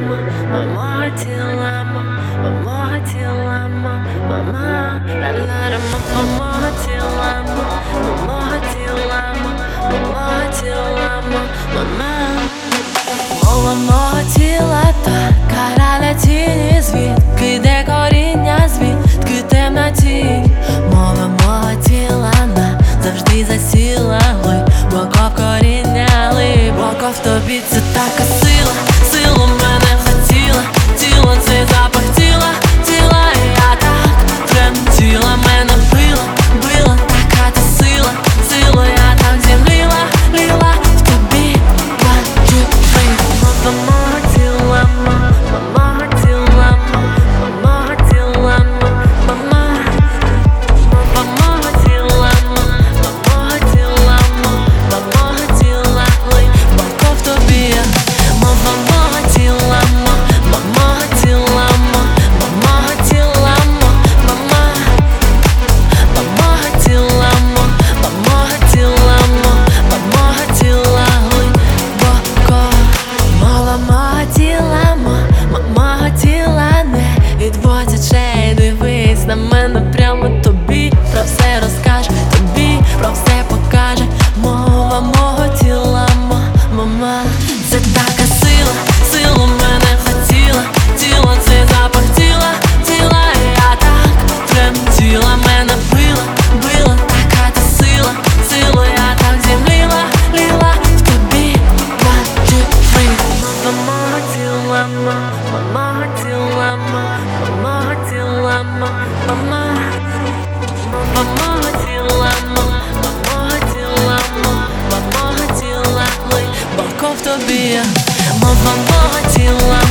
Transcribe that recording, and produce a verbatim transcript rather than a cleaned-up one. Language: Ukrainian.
мама, мама тіла, мама тіла, мама, ла-ла-ла, мама тіла, мама тіла, мама тіла, мама. Мова мого тіла, та кораля тіні, звідки йде коріння, звідки темна тінь. Мова мого тіла назавжди засіла, глибоко в коріння, глибоко в тобі. Це така сила, силу мене хотіла, тіло цей запах тіла, тіла, і я так тремтіла, мене била, била, така ти сила, сила, я так зімліла, ліла в тобі, бачу ти. Мова мого тіла, мого тіла, мого тіла, мама. Мова мого тіла, мого тіла, мого тіла, глибоко в тобі. Мова мого тіла, мого тіла, мого тіла, мама. Мого тіла, мого тіла, мого тіла, глибоко. Мова мого тіла, мого тіла, не відводь очей, дивись на мене прямо, тобі про все розкаже, тобі про все покаже. Мова мого тіла, мама. Це така сила, силу мене хотіла, тіло цей запах тіла, тіла, і я так тремтіла, мене била, била, така ти сила, сила, я так зімліла, ліла в тобі, бачу ти. Мова мого тіла, мого тіла, мого тіла, мама. Мова мого тіла, мого тіла, мого тіла, глибоко в тобі. Мова мого тіла.